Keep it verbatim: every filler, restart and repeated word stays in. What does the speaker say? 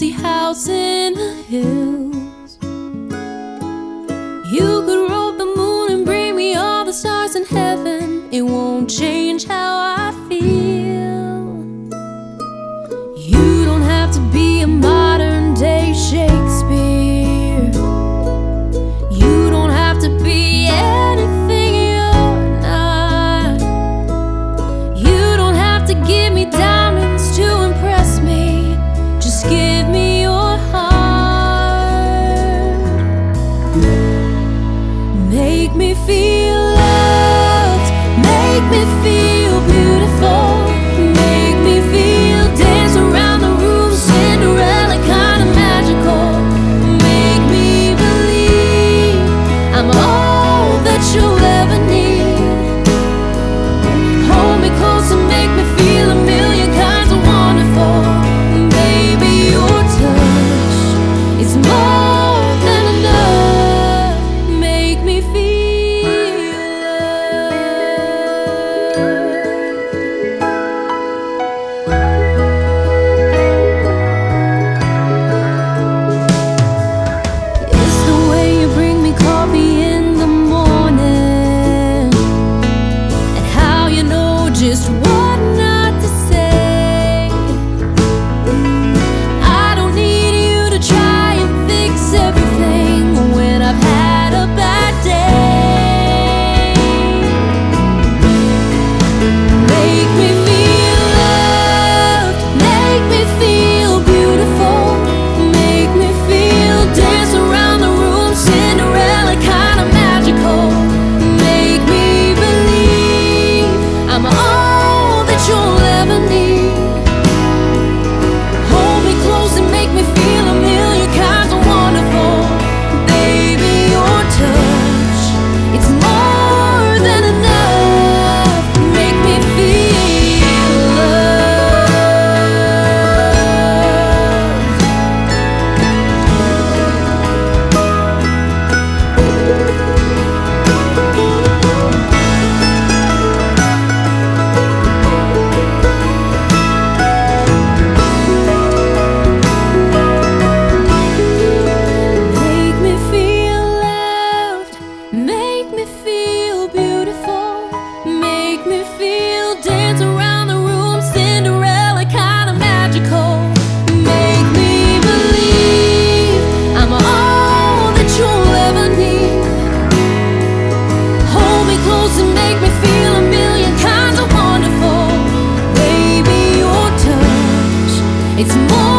bouncy house in the hills. You could roll the moon and bring me all the stars in heaven. It won't change how I feel. You don't have to be a modern day Shakespeare. You don't have to be anything you're not. You don't have to give me diamonds to impress me. Just give me your heart. Make me feel loved. Make me feel beautiful. Make me feel dance around the room, Cinderella kind of magical. Make me believe I'm all that you'll ever need. Hold me close and make me feel a million kinds of wonderful. Baby, your touch is more than enough. Make me feel love. It's the way you bring me coffee in the morning, and how you know just what not to say. I don't need you to try and fix everything when I've had a bad day. Make me feel loved. Make me feel beautiful. Make me feel dance around the room, Cinderella kind of magical. Make me believe I'm all that you'll ever need. Hold me close and make me feel a million kinds of wonderful. Baby, your touch, it's more than enough. Make me feel Make me feel loved. Make me feel beautiful. Make me feel dance around the room, Cinderella kind of magical. Make me believe I'm all that you'll ever need. Hold me close and make me feel a million kinds of wonderful. Baby, your touch, it's more